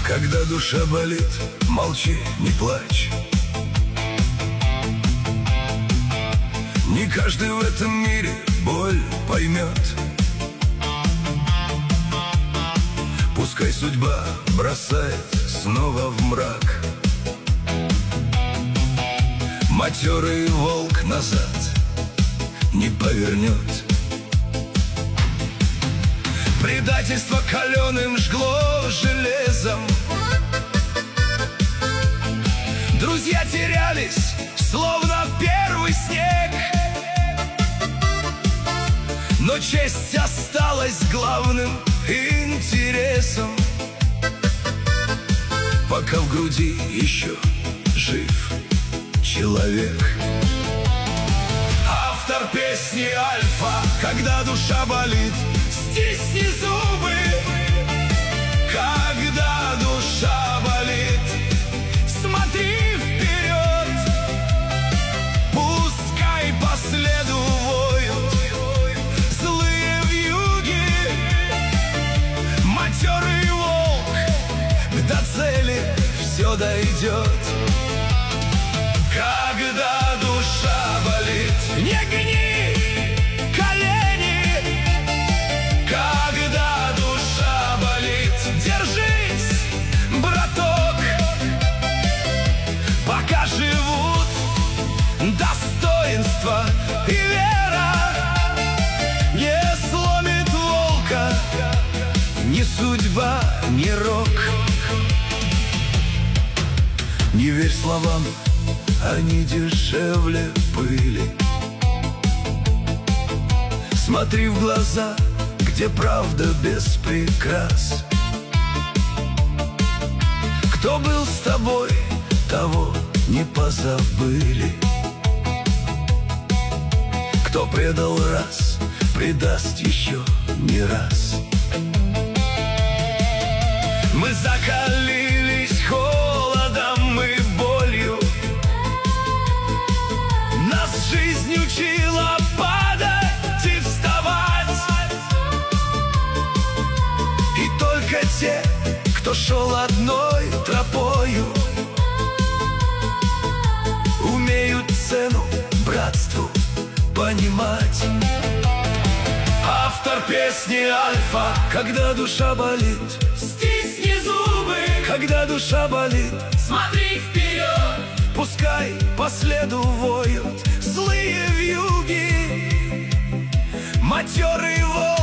Когда душа болит, молчи, не плачь. Не каждый в этом мире боль поймет. Пускай судьба бросает снова в мрак. Матерый волк назад не повернет. Предательство каленым жгло железом. Друзья терялись, словно первый снег. Но честь осталась главным интересом, пока в груди еще жив человек. Автор песни Альфа. Когда душа болит, стисни зубы. Когда душа болит, смотри вперед. Пускай по следу воют злые вьюги. Матерый волк, до цели все дойдет. Когда душа болит, не гни колени. Когда душа болит, держись, браток. Пока живут достоинство и вера, не сломит волка ни судьба, ни рок. Не верь словам, они дешевле пыли. Смотри в глаза, где правда без прикрас. Кто был с тобой, того не позабыли. Кто предал раз, предаст еще не раз. Мы закалились холодом и болью. Нас жизнь учила падать и вставать. И только те, кто шел одной тропою, умеют цену братству понимать. Автор песни Альфа. Когда душа болит, стисни зубы. когда душа болит, Смотри вперед. пускай по следу воют злые вьюги. Матерый волк,